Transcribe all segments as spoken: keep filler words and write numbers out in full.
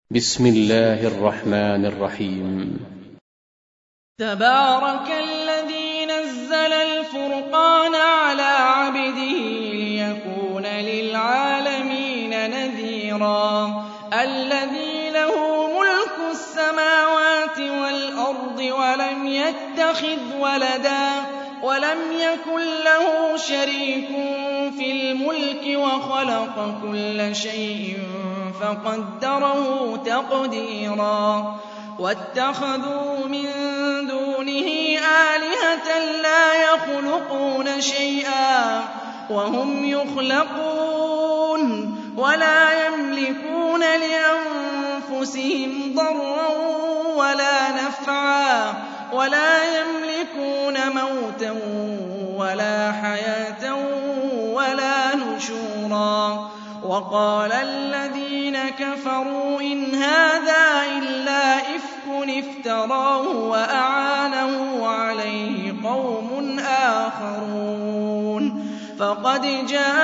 بسم الله الرحمن الرحيم. تبارك الذي نزل الفرقان على عبده ليكون للعالمين نذيرا الذي له ملك السماوات والأرض ولم يتخذ ولدا ولم يكن له شريك في الملك وخلق كل شيء فقدره تقديرا واتخذوا من دونه آلهة لا يخلقون شيئا وهم يخلقون ولا يملكون لأنفسهم ضرا ولا نفعا ولا يملكون موتا ولا حياة ولا نشورا وقال الذين كفروا إن هذا إلا إفك افتراه وأعانه عليه قوم آخرون فقد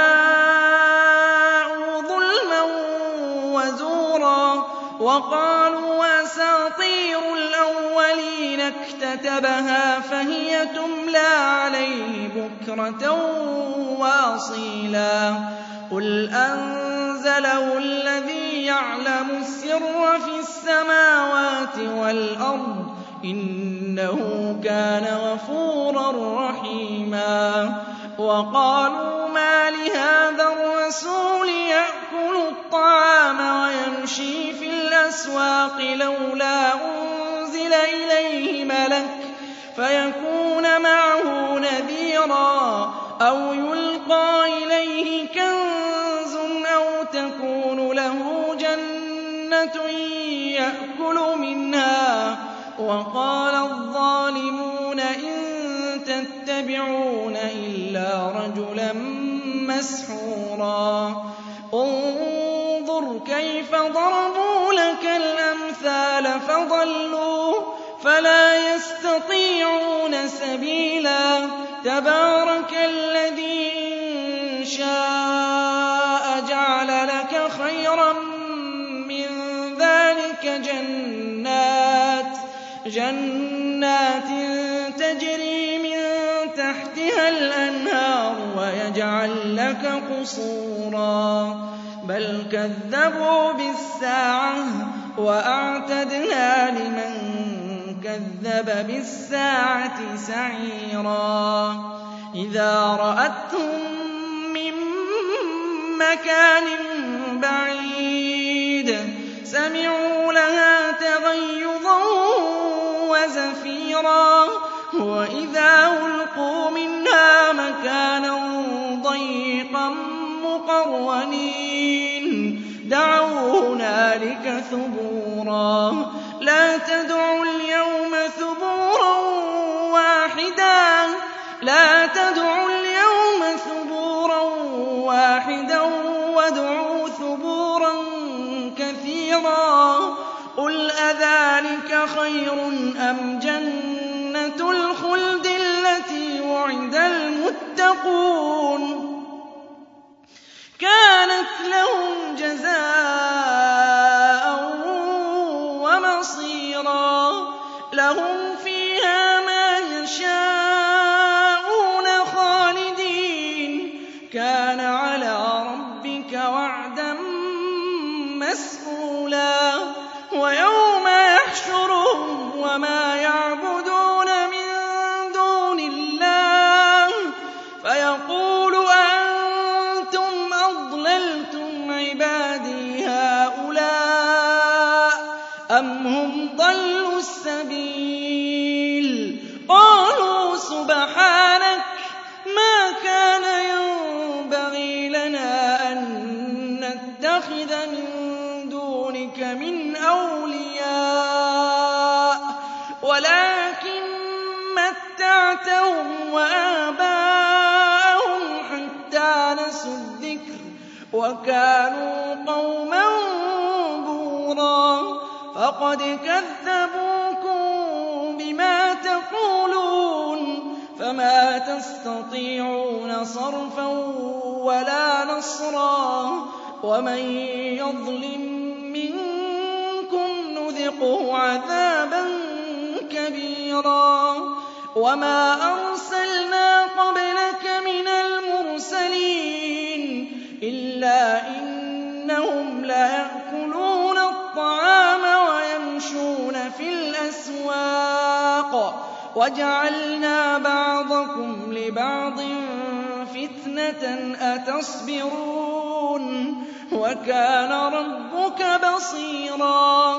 جاءوا ظلما وزورا وقالوا أساطير الأولين اكتتبها فهي تملى عليه بكرة وأصيلا قل أنزله الذي يعلم السر في السماوات والأرض إنه كان غفورا رحيما وقالوا ما لهذا الرسول يأكل الطعام ويمشي في الأسواق لولا أنزل إليه ملك فيكون معه نذيرا أو يلقى إليه كنز أو تكون له جنة يأكل منها وقال الظالمون إن تتبعون إلا رجلا مسحورا انظر كيف ضربوا لك الأمثال فضلوا فلا يستطيعون سبيلا تبارك الذي إن شاء جعل لك خيرا من ذلك جنات جنات تجري من تحتها الأنهار ويجعل لك قصورا بل كذبوا بالساعة وأعتدنا لمن كذب بالساعة سعيرا إذا رأتهم من مكان بعيد سمعوا لها تغيظا وزفيرا وإذا ألقوا منها مكانا ضيقا مقرنين دعوا هنالك ثبورا لا تدعوا اليوم ثبورا واحدا لا تدعوا اليوم ثبورا واحدا وادعوا ثبورا كثيرا قل أذلك خير أم جنة الخلد التي وعد المتقون كانت لهم جزاء ومصيرا لهم فيها ما يشاءون خالدين كان على ربك وعدا مسئولا ويوم يحشرهم وما يعبدون من دون الله فيقول أأنتم أضللتم عبادي هؤلاء أم هم ضلوا السبيل قالوا سبحانك ما كان ينبغي لنا أن نتخذ من دونك من أولياء ولكن متعتهم وآباءهم حتى نسوا الذكر وكانوا قوما بورا فقد كذبوكم بما تقولون فما تستطيعون صرفا ولا نصرا ومن يظلم منكم نُذِقْهُ عَذَابًا كَبِيرًا وَمَا أَرْسَلْنَا قَبْلَكَ مِنَ الْمُرْسَلِينَ إِلَّا إِنَّهُمْ لَيَأْكُلُونَ الطَّعَامَ وَيَمْشُونَ فِي الْأَسْوَاقِ وَجَعَلْنَا بَعْضَكُمْ لِبَعْضٍ فِتْنَةً أَتَصْبِرُونَ وَكَانَ رَبُّكَ بَصِيرًا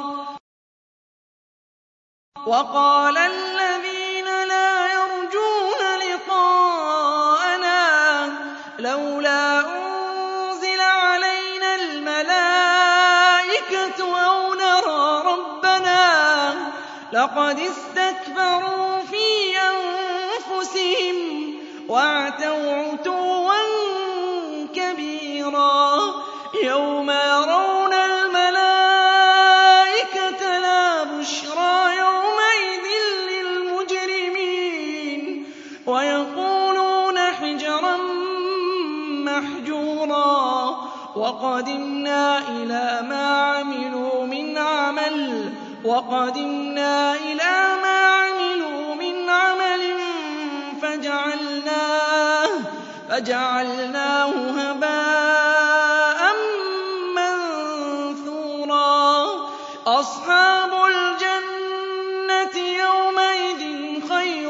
وَقَالَ الَّذِينَ لَا يَرْجُونَ لِقَاءَنَا لَوْلَا أُنزِلَ عَلَيْنَا الْمَلَائِكَةُ أَوْ نَرَىٰ رَبَّنَا لَقَدِ اسْتَكْبَرُوا فِي أَنفُسِهِمْ وَعَتَوْا عُتُوًّا كَبِيرًا يَوْمَ يَرَوْنَ الْمَلَائِكَةَ لَا بُشْرَىٰ يَوْمَئِذٍ لِّلْمُجْرِمِينَ وَيَقُولُونَ حِجْرًا مَّحْجُورًا وَقَدِمْنَا إِلَىٰ مَا عَمِلُوا مِنْ عَمَلٍ وَقَدِمْنَا إِلَىٰ مَا عَمِلُوا مِنْ عَمَلٍ فَجَعَلْنَاهُ فَجَعَلْنَاهُ هَبَاءً مَّنثُورًا أَصْحَابُ الْجَنَّةِ يَوْمَئِذٍ خَيْرٌ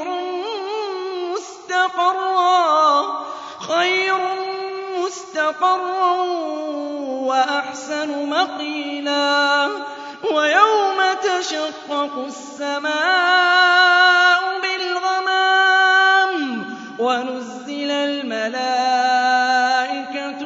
مُّسْتَقَرًّا خَيْرٌ مُّسْتَقَرًّا وَأَحْسَنُ مَقِيلًا وَيَوْمَ تَشَقَّقُ السَّمَاءُ بِالْغَمَامِ وَنُزِّلَ الْمَلَائِكَةُ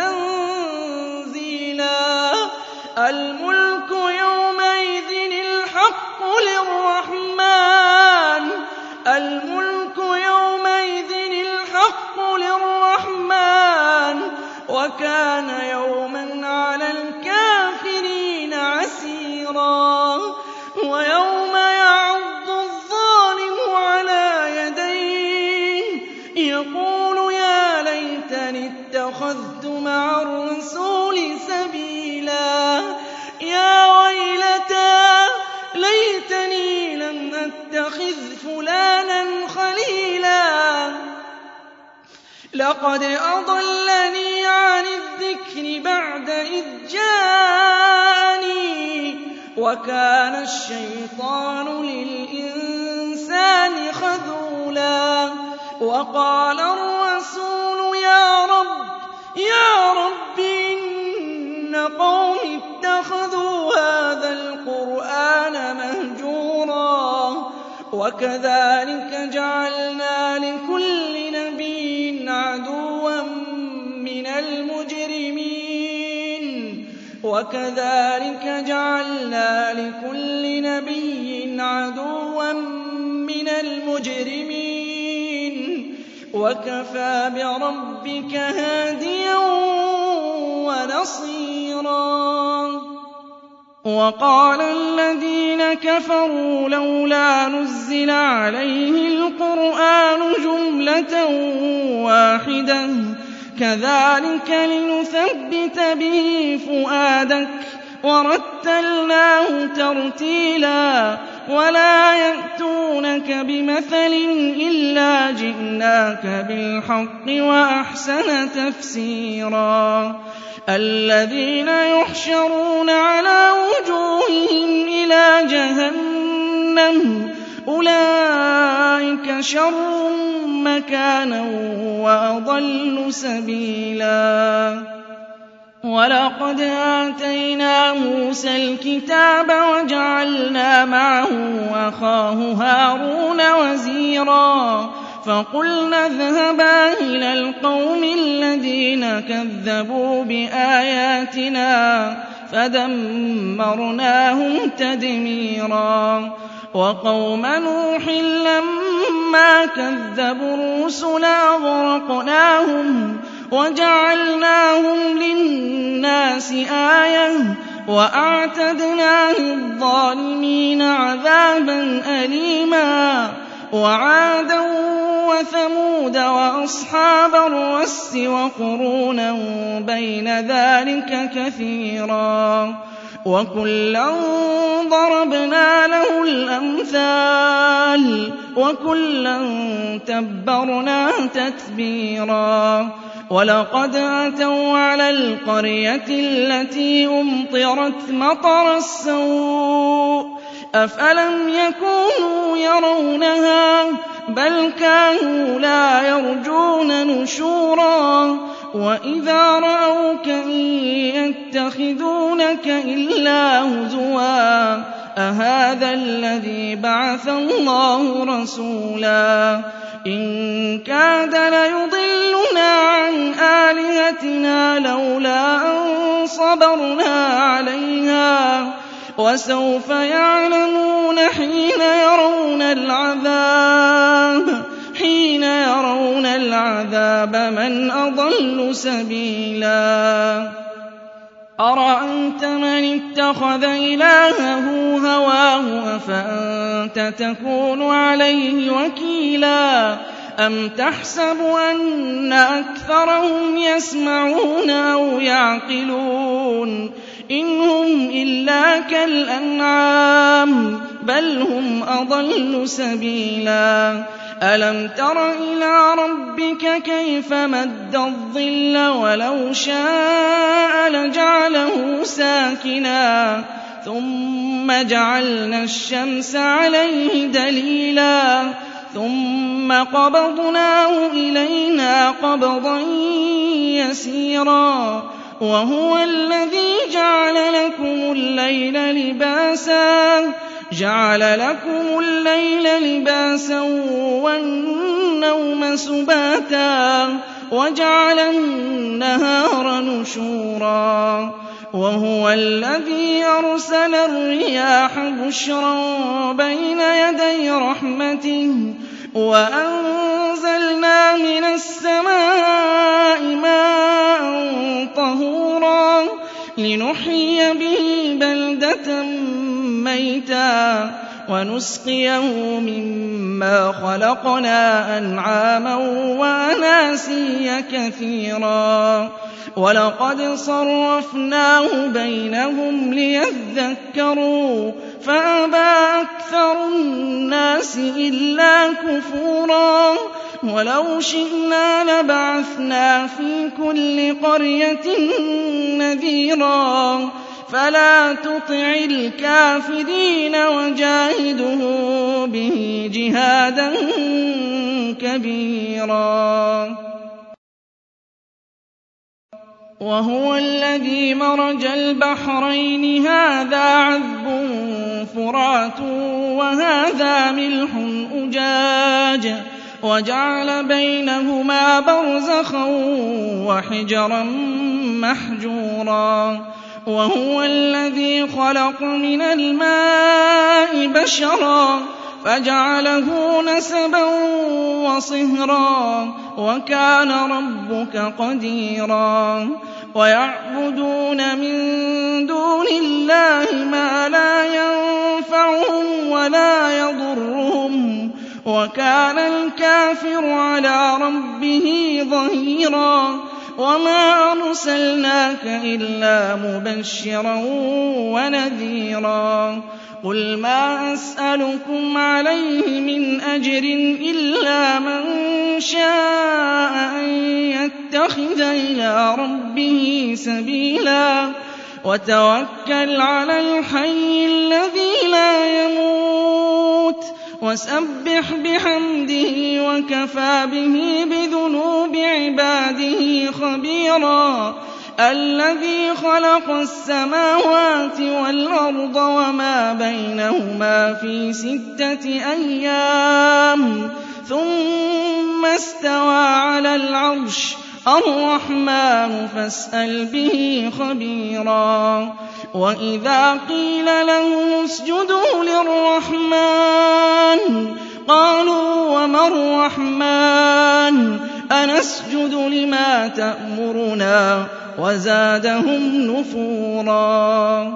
تَنزِيلًا الْمُلْكُ يَوْمَئِذٍ الْحَقُّ لِلرَّحْمَٰنِ الْمُلْكُ يَوْمَئِذٍ الْحَقُّ لِلرَّحْمَٰنِ وَكَانَ يَوْمًا عَلَى الْكَافِرِينَ عَسِيرًا وَيَوْمَ يَعَضُّ الظَّالِمُ عَلَىٰ يَدَيْهِ يَقُولُ يَا لَيْتَنِي اتَّخَذْتُ مَعَ الرَّسُولِ سَبِيلًا يَا وَيْلَتَىٰ لَيْتَنِي لَمْ أَتَّخِذْ فُلَانًا خَلِيلًا لَّقَدْ أَضَلَّنِي عَنِ الذِّكْرِ بَعْدَ إِذْ جَاءَنِي وَكَانَ الشَّيْطَانُ لِلْإِنسَانِ خَذُولًا وَقَالَ الرَّسُولُ يَا رَبِّ يَا رَبِّ إِنَّ قَوْمِي اتَّخَذُوا هَٰذَا الْقُرْآنَ مَهْجُورًا وَكَذَٰلِكَ جَعَلْنَا لِكُلِّ نَبِيٍّ عَدُوًّا مِّنَ الْمُجْرِمِينَ وَكَذَٰلِكَ جَعَلْنَا لِكُلِّ نَبِيٍّ عَدُوًّا مِّنَ الْمُجْرِمِينَ وَكَفَىٰ بِرَبِّكَ هَادِيًا وَنَصِيرًا وَقَالَ الَّذِينَ كَفَرُوا لَوْلَا نُزِّلَ عَلَيْهِ الْقُرْآنُ جُمْلَةً وَاحِدَةً كَذَٰلِكَ لِنُثَبِّتَ بِهِ فُؤَادَكَ وَرَتَّلْنَاهُ تَرْتِيلًا وَلَا يَأْتُونَكَ بِمَثَلٍ إِلَّا جِئْنَاكَ بِالْحَقِّ وَأَحْسَنَ تَفْسِيرًا الَّذِينَ يُحْشَرُونَ عَلَىٰ وُجُوهِهِمْ إِلَىٰ جَهَنَّمَ أُولَٰئِكَ شَرٌّ مَّكَانًا وَأَضَلُّ سَبِيلًا وَلَقَدْ آتَيْنَا مُوسَى الْكِتَابَ وَجَعَلْنَا مَعَهُ أَخَاهُ هَارُونَ وَزِيرًا فَقُلْنَا اذْهَبَا إِلَى الْقَوْمِ الَّذِينَ كَذَّبُوا بِآيَاتِنَا فَدَمَّرْنَاهُمْ تَدْمِيرًا وَقَوْمَ نُوحٍ لَّمَّا كَذَّبُوا الرُّسُلَ أَغْرَقْنَاهُمْ وَجَعَلْنَاهُمْ لِلنَّاسِ آيَةً وَأَعْتَدْنَا لِلظَّالِمِينَ عَذَابًا أَلِيمًا وَعَادًا وَثَمُودَ وَأَصْحَابَ الرَّسِّ وَقُرُونًا بَيْنَ ذَٰلِكَ كَثِيرًا وَكُلًّا ضَرَبْنَا لَهُ الْأَمْثَالَ وَكُلًّا تَبَّرْنَا تَتْبِيرًا وَلَقَدْ أَتَوْا عَلَى الْقَرْيَةِ الَّتِي أُمْطِرَتْ مَطَرَ السَّوْءِ أَفَلَمْ يَكُونُوا يَرَوْنَهَا بَلْ كَانُوا لَا يَرْجُونَ نُشُورًا وَإِذَا رَأَوْكَ إِن يَتَّخِذُونَكَ إِلَّا هُزُوًا أَهَٰذَا الَّذِي بَعَثَ اللَّهُ رَسُولًا إِن كَادَ لَيُضِلُّنَا عَنْ آلِهَتِنَا لَوْلَا أَن صَبَرْنَا عَلَيْهَا وَسَوْفَ يَعْلَمُونَ حِينَ يَرَوْنَ الْعَذَابَ حِينَ يَرَوْنَ الْعَذَابَ مَنْ أَضَلُّ سَبِيلًا أَرَأَيْتَ مَنِ اتَّخَذَ إِلَٰهَهُ هَوَاهُ أَفَأَنتَ تَكُونُ عَلَيْهِ وَكِيلًا أَمْ تَحْسَبُ أَنَّ أَكْثَرَهُمْ يَسْمَعُونَ أَوْ يَعْقِلُونَ إِنْ هُمْ إِلَّا كَالْأَنْعَامِ بَلْ هُمْ أَضَلُّ سَبِيلًا أَلَمْ تَرَ إِلَىٰ رَبِّكَ كَيْفَ مَدَّ الظِّلَّ وَلَوْ شَاءَ لَجَعَلَهُ سَاكِنًا ثُمَّ جَعَلْنَا الشَّمْسَ عَلَيْهِ دَلِيلًا ثُمَّ قَبَضْنَاهُ إِلَيْنَا قَبْضًا يَسِيرًا وَهُوَ الَّذِي جَعَلَ لَكُمُ اللَّيْلَ لِبَاسًا جَعَلَ لَكُمُ اللَّيْلَ لِبَاسًا وَالنَّوْمَ سُبَاتًا وَجَعَلَ النَّهَارَ نُشُورًا وَهُوَ الَّذِي أَرْسَلَ الرِّيَاحَ بُشْرًا بَيْنَ يَدَيْ رَحْمَتِهِ وَأَنزَلْنَا مِنَ السَّمَاءِ مَاءً طَهُورًا لِّنُحْيِيَ بِهِ بَلْدَةً مَّيْتًا وَنُسْقِيَهُ مِمَّا خَلَقْنَا أَنْعَامًا وَأَنَاسِيَّ كَثِيرًا وَلَقَدْ صَرَّفْنَاهُ بَيْنَهُمْ لِيَذَّكَّرُوا فَأَبَىٰ أَكْثَرُ النَّاسِ إِلَّا كُفُورًا وَلَوْ شِئْنَا لَبَعَثْنَا فِي كُلِّ قَرْيَةٍ نَّذِيرًا فَلَا تُطِعِ الْكَافِرِينَ وَجَاهِدْهُ بِهِ جِهَادًا كَبِيرًا وَهُوَ الَّذِي مَرَجَ الْبَحْرَيْنِ هَٰذَا عَذْبٌ فُرَاتٌ وَهَٰذَا مِلْحٌ أُجَاجٌ وَجَعَلَ بَيْنَهُمَا بَرْزَخًا وَحِجْرًا مَّحْجُورًا وَهُوَ الَّذِي خَلَقَ مِنَ الْمَاءِ بَشَرًا فَجَعَلَهُ نَسَبًا وَصِهْرًا وَكَانَ رَبُّكَ قَدِيرًا وَيَعْبُدُونَ مِن دُونِ اللَّهِ مَا لَا يَنفَعُهُمْ وَلَا يَضُرُّهُمْ وَكَانَ الْكَافِرُ عَلَىٰ رَبِّهِ ظَهِيرًا وَمَا أَرْسَلْنَاكَ إِلَّا مُبَشِّرًا وَنَذِيرًا قُلْ مَا أَسْأَلُكُمْ عَلَيْهِ مِنْ أَجْرٍ إِلَّا مَن شَاءَ أَن يَتَّخِذَ إِلَىٰ رَبِّهِ سَبِيلًا وَتَوَكَّلْ عَلَى الْحَيِّ الَّذِي لَا يَمُوتُ وَسَبِّحْ بِحَمْدِهِ وَكَفَىٰ بِهِ بِذُنُوبِ عِبَادِهِ خَبِيرًا الَّذِي خَلَقَ السَّمَاوَاتِ وَالْأَرْضَ وَمَا بَيْنَهُمَا فِي سِتَّةِ أَيَّامٍ ثُمَّ اسْتَوَىٰ عَلَى الْعَرْشِ الرَّحْمَٰنُ فَاسْأَلْ بِهِ خَبِيرًا وَإِذَا قِيلَ لَهُمُ اسْجُدُوا لِلرَّحْمَٰنِ قَالُوا وَمَا الرَّحْمَٰنُ أَنَسْجُدُ لِمَا تَأْمُرُنَا وَزَادَهُمْ نُفُورًا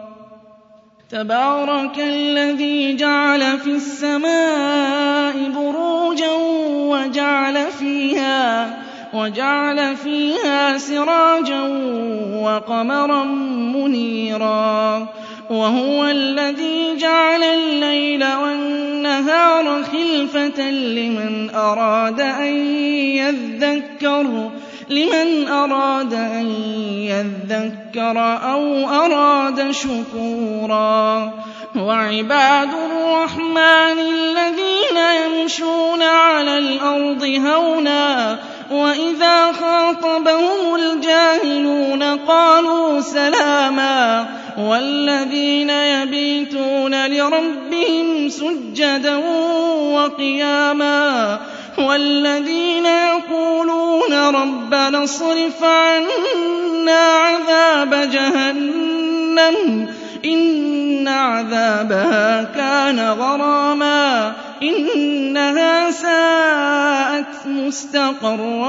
تَبَارَكَ الَّذِي جَعَلَ فِي السَّمَاءِ بُرُوجًا وَجَعَلَ فِيهَا وجعل فيها سراجا وقمرا منيرا وهو الذي جعل الليل والنهار خلفة لمن أراد أن يذكر لمن أراد أن يذكر أو أراد شكورا وعباد الرحمن الذين يمشون على الأرض هونا وإذا خاطبهم الجاهلون قالوا سلاما والذين يبيتون لربهم سجدا وقياما والذين يقولون ربنا اصرف عنا عذاب جهنم إن عذابها كان غراما إنها ساءت مستقرا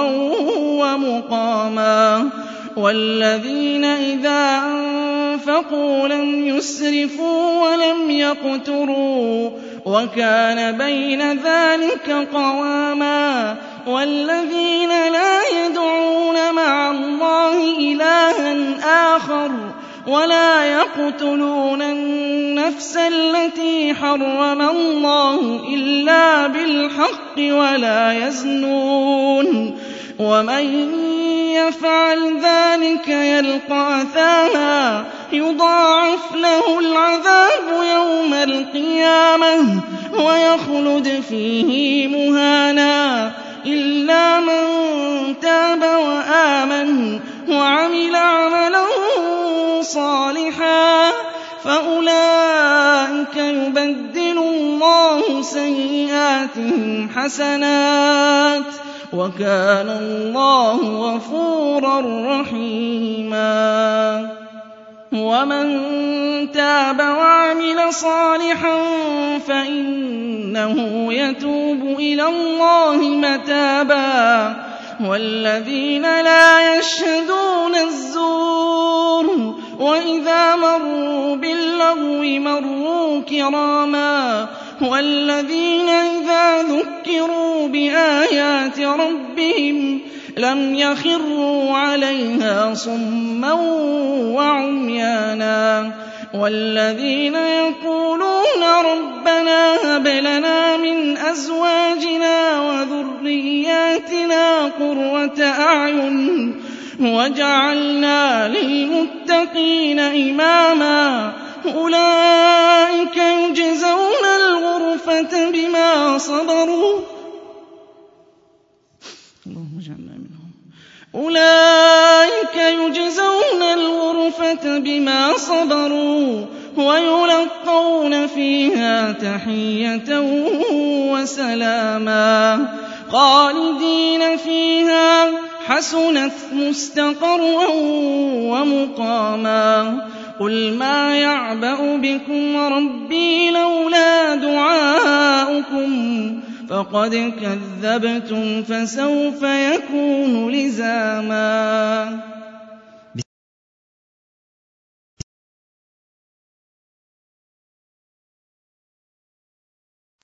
ومقاما والذين إذا أنفقوا لم يسرفوا ولم يقتروا وكان بين ذلك قواما والذين لا يدعون مع الله إلها آخر ولا يقتلون النفس التي حرم الله إلا بالحق ولا يزنون ومن يفعل ذلك يلقى أثاما يضاعف له العذاب يوم القيامة ويخلد فيه مهانا إلا من تاب وآمن وعمل عملا صالحا فأولئك يبدل الله سيئاتهم حسنات وكان الله غفورا رحيما ومن تاب وعمل صالحا فإنه يتوب إلى الله متابا والذين لا يشهدون الزور وإذا مروا باللغو مروا كراما والذين إذا ذكروا بآيات ربهم لم يخروا عليها صما وعميانا والذين يقولون ربنا هب لنا من أزواجنا وذرياتنا قرة أعين وجعلنا للمتقين إماما أولئك يجزون الغرفة بما صبروا اللهم اجعلنا منهم أولئك يجزون الغرفة بما صبروا ويلقون فيها تحية وسلاما خالدين فيها حسنت مستقرا ومقاما قل ما يعبأ بكم ربي لولا دعاؤكم فقد كذبتم فسوف يكون لزاما